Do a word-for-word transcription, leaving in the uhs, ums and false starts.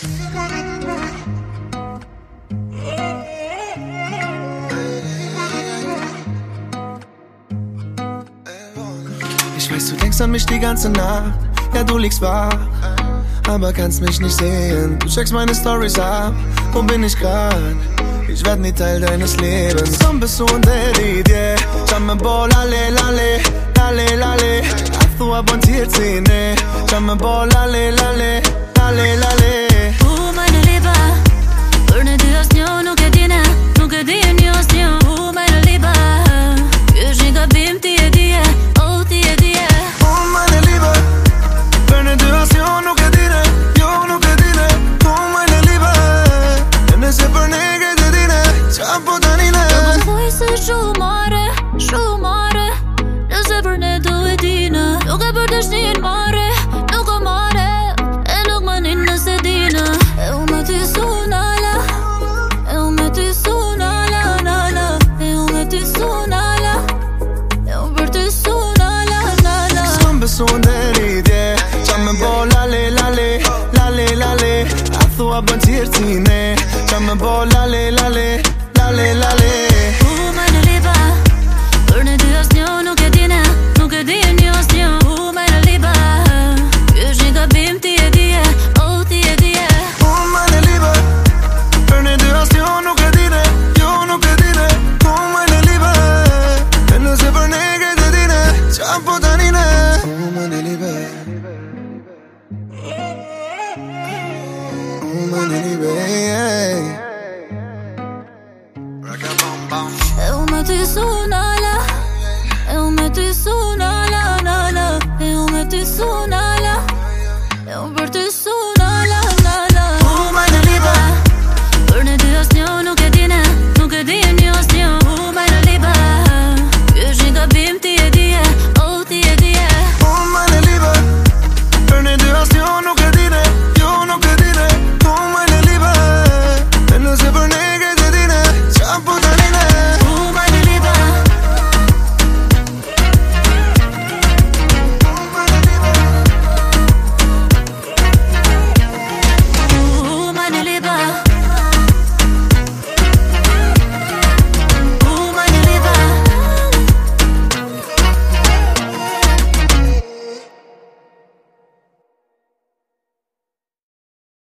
Ich weiß, du denkst an mich die ganze Nacht. Ja, du liegst wach, aber kannst mich nicht sehen. Du checkst meine Storys ab, wo bin ich grad? Ich werd nie Teil deines Lebens. Som bist du und Eridie, Jamme bo lale lale, lale lale. Ach du abontiert sie, ne? Jamme bo lale lale, lale lale. U meine Liebe, për në dy asnjë nuk e dine, nuk e di një asnjë. U meine Liebe, ky është një gabim, ti e dije, oh ti e dije. U meine Liebe, për në dy asnjë nuk e dine, jo nuk e dine. U meine Liebe, e nëse për ne këtë dine, qa po tanine. Do të thuj se shumare, shumare, nëse për ne do e dine. Nuk e për dëshnin mare, nuk o mare, e nuk më nin nëse dine. E u me ty su nala, e u me ty su nala, nala. E u me ty su nala, e u për ty su nala, nala. Som besu në ridje, qa me bo lale lale, lale lale. A thua bën qirë